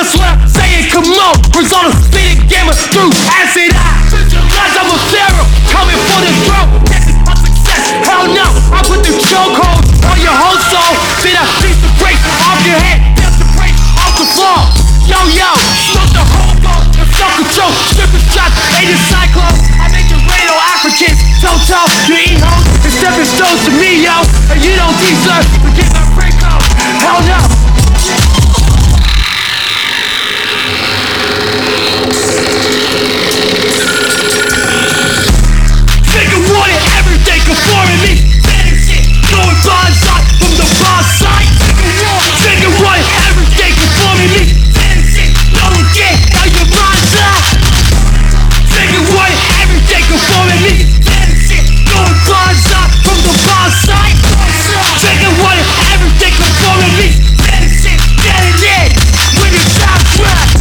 swear, say it, come on. Persona, spitting gamma through acid. Visualize I'm a pharaoh, coming for the throne. This is my success, hell no. I put the chokehold on your whole soul. Then I beat the brakes off your head, dance the brakes off the floor. Yo, yo, smoke the whole boat, and self-control. Stripping shots, Asian cyclone. I make it rain on Africans. Toto, you eat hoes and stepping stones to me, yo. And you don't deserve to get my break off. Hell no. Figure wanted everything conforming me. Better shit, going bonds out from the boss side. Figure wanted everything conforming me. Better shit, no again, now your mind's out. Figure wanted everything conforming me. Better shit, going bonds out from the boss side. Figure wanted everything conforming me. Better shit, get it in when the time's right.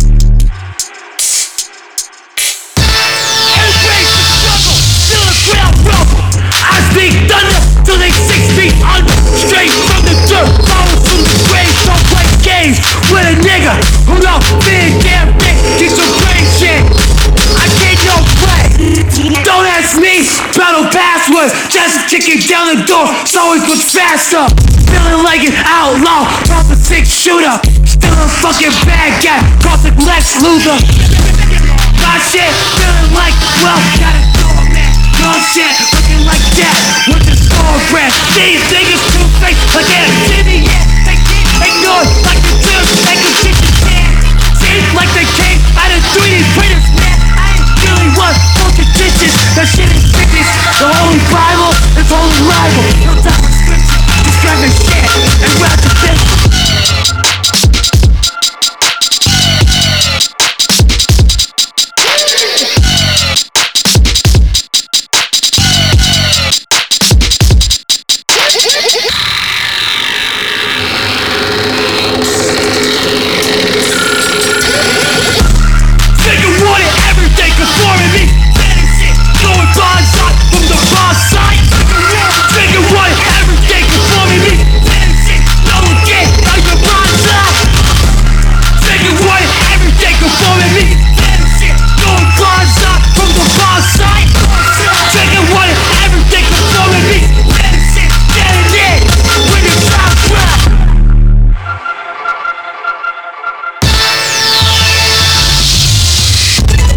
I speak thunder till they 6 feet under. Straight from the dirt, follow from the grave. Don't play games with a nigga who don't fear damn thing. Get some brain shit. I can't no play. Don't ask me battle passwords. Just kicking down the door so it goes faster. Feeling like an outlaw, off a 6-shooter. Still a fucking bad guy, crossing Lex Luthor. My shit feeling like, well, gotta go, man. No shit, looking like that with the store brand. These niggas two-faced like that.